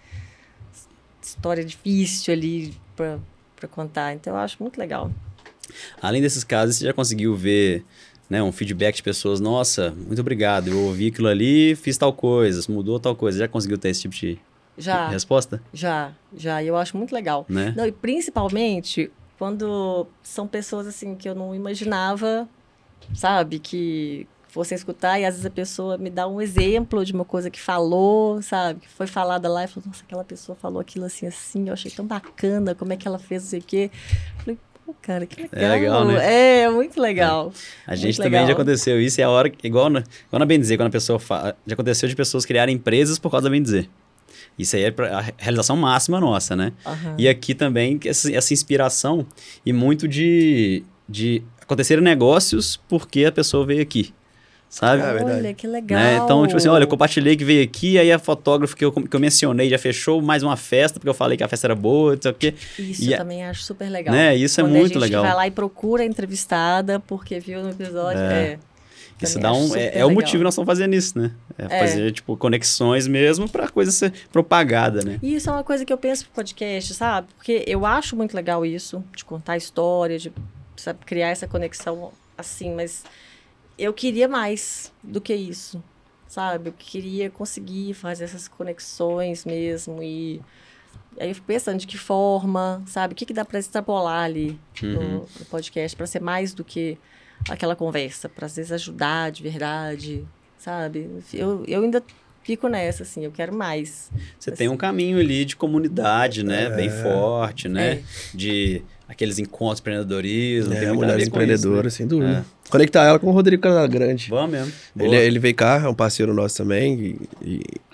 história difícil ali para contar. Então, eu acho muito legal.
Além desses casos, você já conseguiu ver, né, um feedback de pessoas, nossa, muito obrigado, eu ouvi aquilo ali, fiz tal coisa, mudou tal coisa. Já conseguiu ter esse tipo de resposta?
Já. E eu acho muito legal.
Né?
Não, e principalmente quando são pessoas assim que eu não imaginava, sabe, que fossem escutar, e às vezes a pessoa me dá um exemplo de uma coisa que falou, sabe, que foi falada lá, e falou, nossa, aquela pessoa falou aquilo assim, eu achei tão bacana, como é que ela fez, não sei o quê. Eu falei, cara, que legal.
É legal, né?
É muito legal.
A gente também já aconteceu isso, e a hora, igual na Bem Dizer, quando a pessoa fala, já aconteceu de pessoas criarem empresas por causa da Bem Dizer. Isso aí é a realização máxima nossa, né?
Uhum.
E aqui também, essa inspiração e muito de acontecerem negócios porque a pessoa veio aqui, sabe?
Olha, que legal.
Né? Então, tipo assim, olha, eu compartilhei que veio aqui, aí a fotógrafa que eu mencionei já fechou mais uma festa, porque eu falei que a festa era boa, não sei o quê.
Isso eu também acho super legal.
Né? Isso
quando
é muito legal.
A gente vai lá e procura a entrevistada, porque viu no episódio,
Isso dá o motivo que nós estamos fazendo isso, né? Fazer, tipo, conexões mesmo para a coisa ser propagada, né?
E isso é uma coisa que eu penso pro podcast, sabe? Porque eu acho muito legal isso, de contar história, de, sabe, criar essa conexão assim, mas eu queria mais do que isso, sabe? Eu queria conseguir fazer essas conexões mesmo e aí eu fico pensando de que forma, sabe? O que dá para extrapolar ali no podcast para ser mais do que aquela conversa, para às vezes ajudar de verdade, sabe? Eu ainda fico nessa, assim, eu quero mais.
Você
assim.
tem um caminho ali de comunidade, né? Bem forte, né? De aqueles encontros de empreendedorismo.
Mulheres empreendedoras,
isso, né?
sem dúvida. Conectar ela com o Rodrigo Casagrande.
Bom mesmo.
Ele vem cá, é um parceiro nosso também, e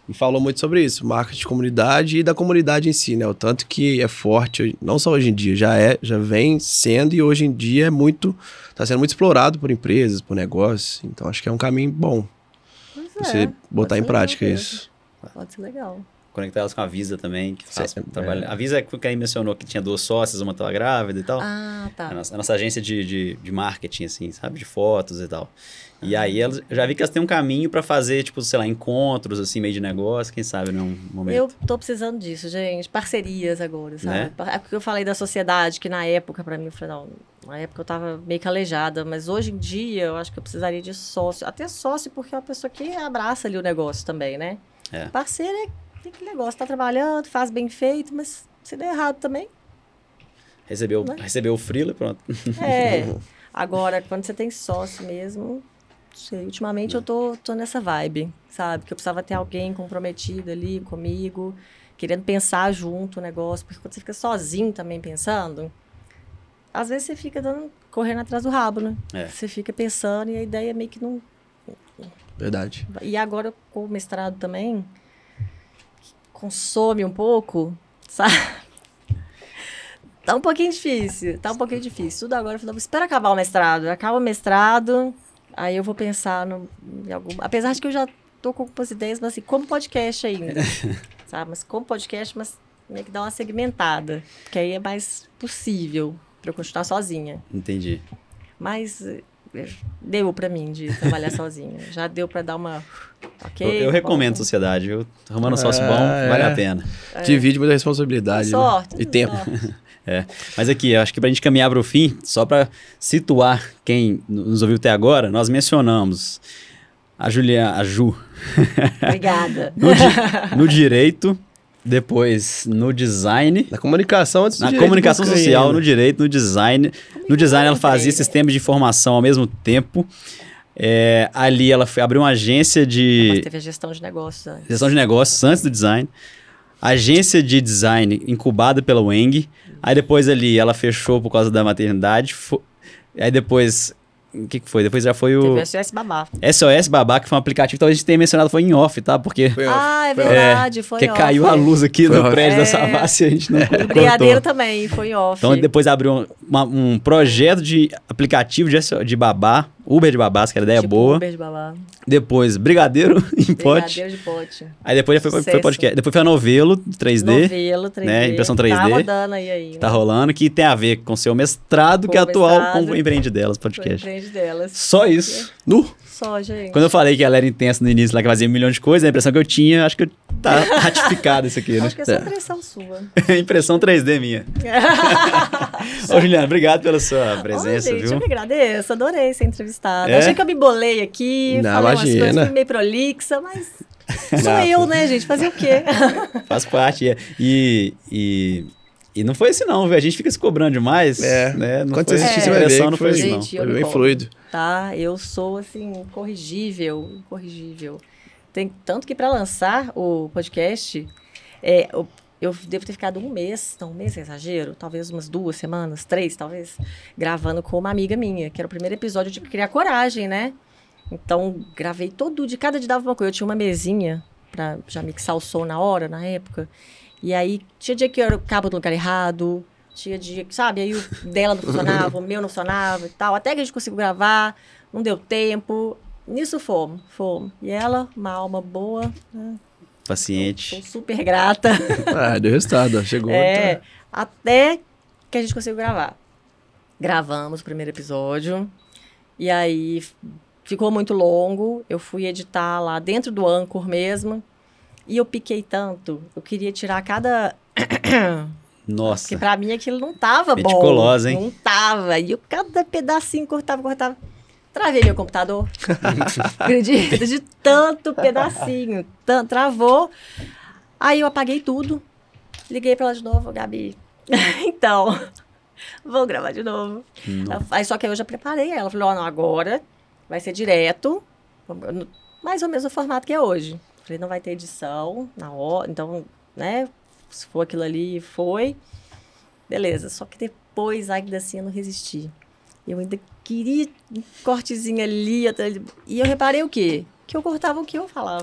e falou muito sobre isso, marketing de comunidade e da comunidade em si, né? O tanto que é forte, não só hoje em dia, já vem sendo e hoje em dia tá sendo muito explorado por empresas, por negócios. Então acho que é um caminho bom você botar em prática isso.
Pode ser legal.
Conectar elas com a Visa também, que faz trabalho. A Visa é que aí mencionou que tinha 2 sócias, uma estava grávida e tal.
Ah, tá.
A nossa agência de marketing, assim, sabe? De fotos e tal. E aí, já vi que elas têm um caminho para fazer, tipo, sei lá, encontros, assim, meio de negócio, quem sabe, num momento.
Eu tô precisando disso, gente. Parcerias agora, sabe? Né? É porque eu falei da sociedade, que na época, para mim, eu falei, não, na época eu tava meio calejada, mas hoje em dia eu acho que eu precisaria de sócio. Até sócio, porque é uma pessoa que abraça ali o negócio também, né? Parceiro é aquele negócio, tá trabalhando, faz bem feito, mas se der errado também.
Recebeu o freela, pronto.
Agora, quando você tem sócio mesmo, sei, ultimamente eu tô nessa vibe, sabe? Que eu precisava ter alguém comprometido ali comigo, querendo pensar junto o negócio, porque quando você fica sozinho também pensando, às vezes você fica correndo atrás do rabo, né? Você fica pensando e a ideia meio que não...
Verdade.
E agora com o mestrado também, consome um pouco, sabe? Tá um pouquinho difícil. Tudo agora, eu falei, espera acabar o mestrado. Acaba o mestrado, aí eu vou pensar em algum... Apesar de que eu já tô com algumas ideias, mas assim, como podcast ainda, sabe? Mas como podcast, mas meio que dá uma segmentada, que aí é mais possível para eu continuar sozinha.
Entendi.
Mas deu para mim de trabalhar sozinha. Já deu para dar uma... Okay,
eu recomendo a sociedade, viu? Arrumando sócio bom, vale a pena.
Divide muita responsabilidade,
sorte,
né? E tempo.
Mas aqui, eu acho que pra gente caminhar para o fim, só para situar quem nos ouviu até agora, nós mencionamos a Ju.
Obrigada.
No direito, depois no design.
Na comunicação antes do
direito. Na comunicação social, no direito, no design. No design ela fazia sistemas de informação ao mesmo tempo. Ali ela abriu uma agência de...
Mas teve a gestão de negócios antes.
Gestão de negócios antes do design. Agência de design incubada pela Weng. Aí depois ali ela fechou por causa da maternidade. Aí depois... O que foi? Depois já foi o...
Teve o SOS Babá.
SOS Babá, que foi um aplicativo que talvez a gente tenha mencionado, foi em off, tá? Porque...
Foi verdade, foi
em off. Porque caiu a luz aqui no prédio da Savassi e a gente não cortou.
O Brigadeiro também, foi em off.
Então depois abriu um projeto de aplicativo de babá, Uber de babás, que era ideia boa.
Uber de babá.
Depois Brigadeiro em pote.
Brigadeiro de pote.
Aí depois já foi podcast. Depois foi a Novelo 3D.
Novelo 3D.
Né? Impressão 3D.
Tá rodando aí.
Tá rolando, que tem a ver com o seu mestrado, que é atual com o Empreende Delas podcast.
Empreende Delas.
Só isso.
Só, gente.
Quando eu falei que ela era intensa no início, lá que fazia 1 milhão de coisas, a impressão que eu tinha, acho que tá ratificado isso aqui, né?
Acho que é só impressão sua.
Impressão 3D minha. Ô, Juliana, obrigado pela sua presença,
gente,
viu?
Eu que agradeço, adorei ser entrevistada. Achei que eu me bolei aqui,
não,
falei
imagina.
umas coisas meio prolixa, mas sou eu, né, gente? Fazer o quê?
Faz parte. E não foi assim não, viu? A gente fica se cobrando demais. Né? Não
quando
foi,
você assistir, você vai ver que
não foi assim, não.
Foi bem fluido.
Tá, eu sou, assim, incorrigível. Tem tanto que para lançar o podcast, eu devo ter ficado um mês é exagero, talvez umas 2 semanas, 3 talvez, gravando com uma amiga minha, que era o primeiro episódio de Criar Coragem, né? Então, gravei todo dia, cada dia dava uma coisa. Eu tinha uma mesinha para já mixar o som na hora, na época. E aí, tinha dia que eu cabo no lugar errado, tinha dia que, sabe, aí o dela não funcionava, o meu não funcionava e tal. Até que a gente conseguiu gravar, não deu tempo. Nisso fomos. E ela, uma alma boa, né?
Paciente.
Sou super grata.
Deu resultado, chegou.
Até que a gente conseguiu gravar. Gravamos o primeiro episódio. E aí, ficou muito longo. Eu fui editar lá dentro do Anchor mesmo. E eu piquei tanto. Eu queria tirar cada...
Nossa.
Porque pra mim aquilo não tava bom.
Meticulosa, hein?
Não tava. E eu cada pedacinho cortava. Travei meu computador. Acredita? De tanto pedacinho. Travou. Aí eu apaguei tudo. Liguei pra ela de novo. Gabi, então, vou gravar de novo. Aí só que aí eu já preparei ela. Falei, não, agora vai ser direto. Mais ou menos o formato que é hoje. Falei, não vai ter edição na hora. Então, né? Se for aquilo ali, foi. Beleza. Só que depois, ainda assim, eu não resisti. Eu ainda queria um cortezinho ali. E eu reparei o quê? Que eu cortava o que eu falava.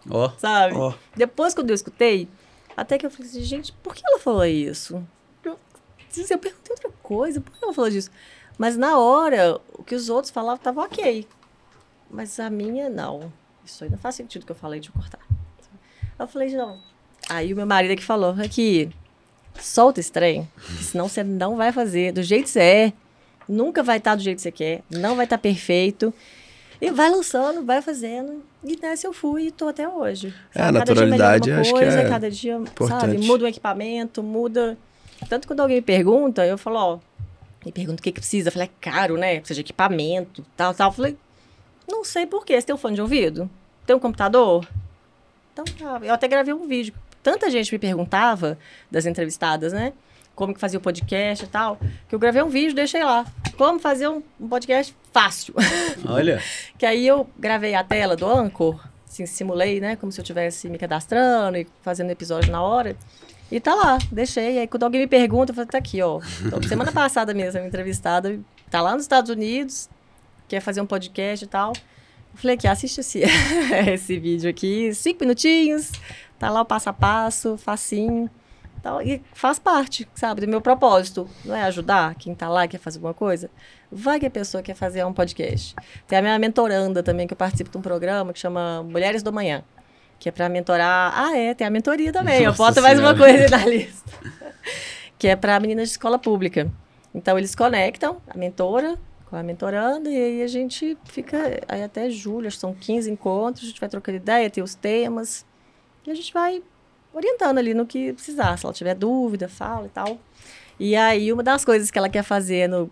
Sabe? Depois, quando eu escutei, até que eu falei assim, gente, por que ela falou isso? Eu perguntei outra coisa, por que ela falou disso? Mas na hora, o que os outros falavam estava ok. Mas a minha, não. Isso aí não faz sentido que eu falei de cortar. Eu falei, não. Aí o meu marido que falou, aqui, solta esse trem, senão você não vai fazer do jeito que você é. Nunca vai estar do jeito que você quer, não vai estar perfeito. E vai lançando, vai fazendo. E nessa eu fui e tô até hoje.
A naturalidade, acho que é
cada dia,
importante.
Sabe, muda o equipamento, muda... Tanto quando alguém me pergunta, eu falo, me pergunta o que precisa. Eu falei, é caro, né? Precisa de equipamento, tal. Eu falei, não sei por quê. Você tem um fone de ouvido? Tem um computador? Então, eu até gravei um vídeo. Tanta gente me perguntava, das entrevistadas, né? Como que fazia o podcast e tal, que eu gravei um vídeo, deixei lá. Como fazer um podcast fácil.
Olha.
Que aí eu gravei a tela do Anchor, assim, simulei, né? Como se eu estivesse me cadastrando e fazendo episódio na hora. E tá lá, deixei. Aí quando alguém me pergunta, eu falo, tá aqui, ó. Então, semana passada mesmo, a minha entrevistada tá lá nos Estados Unidos, quer fazer um podcast e tal. Eu falei aqui, assiste esse vídeo aqui, 5 minutinhos, tá lá o passo a passo, facinho. Então, e faz parte, sabe, do meu propósito. Não é ajudar quem tá lá, quer fazer alguma coisa? Vai que a pessoa quer fazer um podcast. Tem a minha mentoranda também, que eu participo de um programa que chama Mulheres do Manhã, que é para mentorar... tem a mentoria também. Eu boto mais uma coisa na lista. Que é para meninas de escola pública. Então, eles conectam a mentora com a mentoranda e aí a gente fica... Aí até julho, acho que são 15 encontros, a gente vai trocando ideia, tem os temas. E a gente vai orientando ali no que precisar. Se ela tiver dúvida, fala e tal. E aí, uma das coisas que ela quer fazer no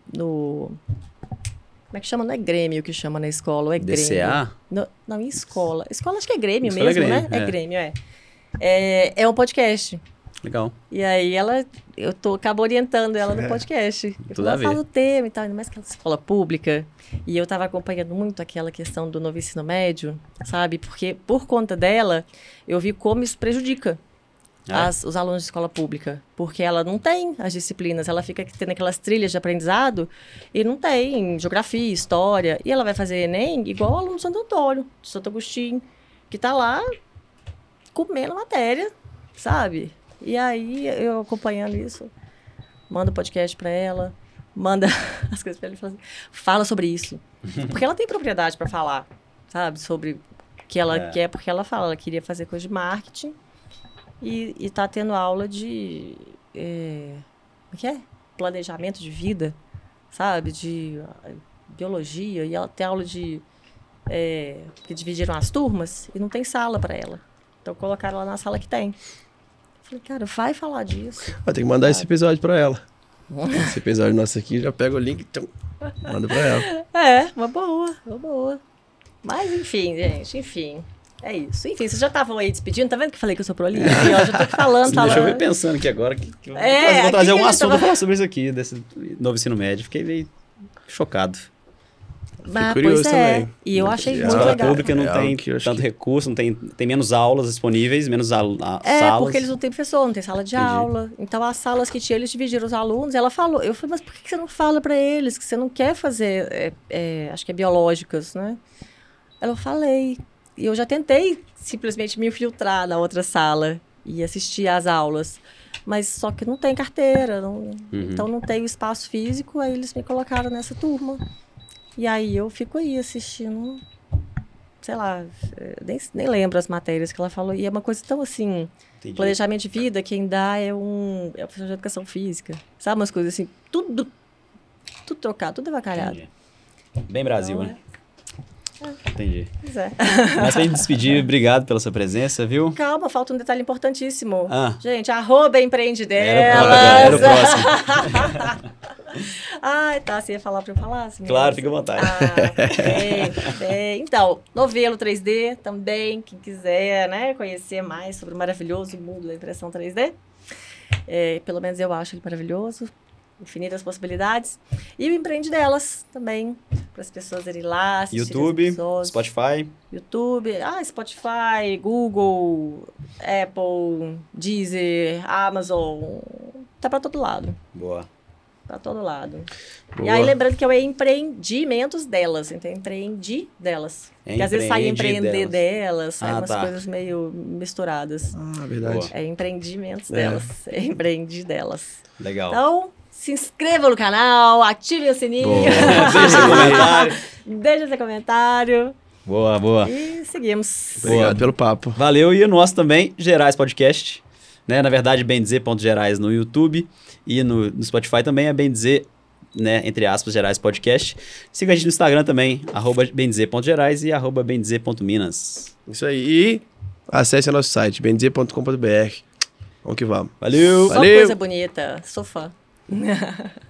como é que chama? Não é Grêmio que chama na escola, ou é Grêmio?
DCA?
Não, em escola. Escola acho que é Grêmio
escola
mesmo,
é Grêmio,
né? É Grêmio, É um podcast.
Legal.
E aí eu acabo orientando ela no podcast.
Tudo a ver.
Ela fala o tema e tal, ainda mais que ela é escola pública. E eu estava acompanhando muito aquela questão do novo ensino médio, sabe? Porque por conta dela, eu vi como isso prejudica os alunos de escola pública. Porque ela não tem as disciplinas, ela fica tendo aquelas trilhas de aprendizado e não tem geografia, história. E ela vai fazer Enem igual o aluno do Santo Antônio, de Santo Agostinho, que está lá comendo matéria, sabe? E aí, eu acompanhando isso, mando podcast para ela, manda as coisas para ela e fala assim, fala sobre isso. Porque ela tem propriedade para falar, sabe? Sobre o que ela quer, porque ela fala, ela queria fazer coisa de marketing e tá tendo aula de... o que é? Planejamento de vida, sabe? De biologia. E ela tem aula de... que dividiram as turmas e não tem sala para ela. Então, colocaram ela na sala que tem. Falei, cara, vai falar disso.
Tem que mandar esse episódio pra ela. Esse episódio nosso aqui, já pega o link e manda pra ela.
Uma boa. Mas, enfim, gente, é isso. Enfim, vocês já estavam aí despedindo, tá vendo que eu falei que eu sou prolixa? Eu já tô aqui falando.
Deixa eu ver pensando aqui agora. Vou trazer um assunto pra falar sobre isso aqui, desse novo ensino médio. Fiquei meio chocado.
Mas, curioso também. E eu achei muito legal. A escola
pública não tem tanto recurso, não tem menos aulas disponíveis, menos salas.
Porque eles não têm professor, não tem sala de aula. Então, as salas que tinha, eles dividiram os alunos. Ela falou, eu falei, mas por que você não fala para eles que você não quer fazer, acho que é biológicas, né? Eu falei. E eu já tentei simplesmente me infiltrar na outra sala e assistir às aulas. Mas só que não tem carteira, então não tem o espaço físico, aí eles me colocaram nessa turma. E aí eu fico aí assistindo, sei lá, nem lembro as matérias que ela falou. E é uma coisa tão assim, entendi. Planejamento de vida, quem dá é o professor de educação física. Sabe, umas coisas assim, tudo trocado, tudo avacalhado.
Entendi. Bem Brasil, então, né? Entendi.
Pois é.
Mas pra gente despedir, obrigado pela sua presença, viu?
Calma, falta um detalhe importantíssimo. Gente, @empreendedelas.
Era o próximo.
Tá, você ia falar pra eu falar? Assim,
claro, fica à vontade.
Bem. Então, novelo 3D também, quem quiser, né, conhecer mais sobre o maravilhoso mundo da impressão 3D. Pelo menos eu acho ele maravilhoso. Infinitas possibilidades. E o Empreende Delas também, para as pessoas irem lá, assistir
YouTube, Spotify.
YouTube, Spotify, Google, Apple, Deezer, Amazon. Tá para todo lado.
Boa.
Pra todo lado.
Boa.
E aí, lembrando que eu empreendimentos delas. Então, empreendi delas. Porque às vezes sai empreender delas, sai umas coisas meio misturadas.
Verdade.
Boa. É empreendimentos delas. Empreendi delas.
Legal.
Então, se inscreva no canal, ative o sininho.
Deixa seu comentário.
Deixa seu comentário.
Boa.
E seguimos.
Obrigado pelo papo.
Valeu. E o nosso também, Gerais Podcast. Né? Na verdade, bendizer.gerais no YouTube. E no Spotify também é bendizer, né, entre aspas, Gerais Podcast. Siga a gente no Instagram também, @bendizer.gerais e @bendizer.minas.
Isso aí. E acesse nosso site, bendizer.com.br. Vamos que vamos.
Valeu!
Só coisa bonita. Sou fã.